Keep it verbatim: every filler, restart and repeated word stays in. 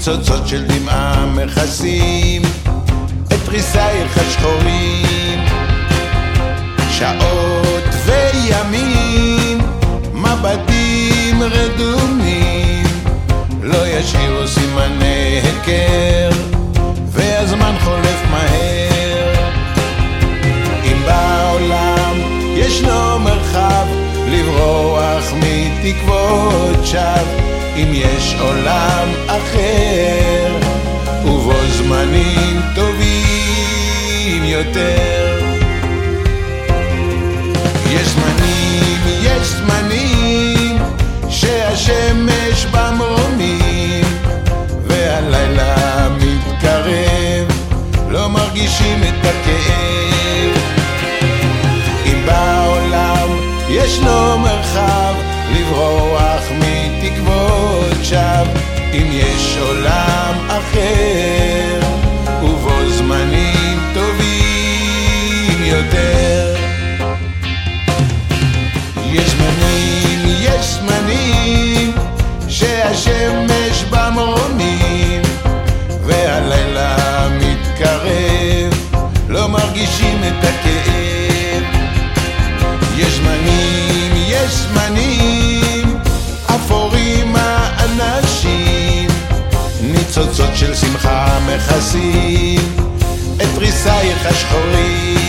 ניצוצות של דמעה מכסים את תריסייך השחורים, שעות וימים, מבטים רדומים, לא ישאירו סימני היכר, והזמן חולף מהר. אם בעולם ישנו מרחב לברוח מתקוות שווא, אם יש עולם אחר ובו זמנים טובים יותר. יש זמנים, יש זמנים שהשמש במרומים והלילה מתקרב, לא מרגישים את הכאב. אם בעולם ישנו מרחב לברוח מתקוות שווא, אם יש עולם אחר ובו זמנים טובים יותר. יש זמנים, יש זמנים שהשמש במרומים והלילה מתקרב, לא מרגישים את הכאב. יש זמנים, יש זמנים אפורים האנשים, ניצוצות של שמחה מכסים את תריסייך השחורים,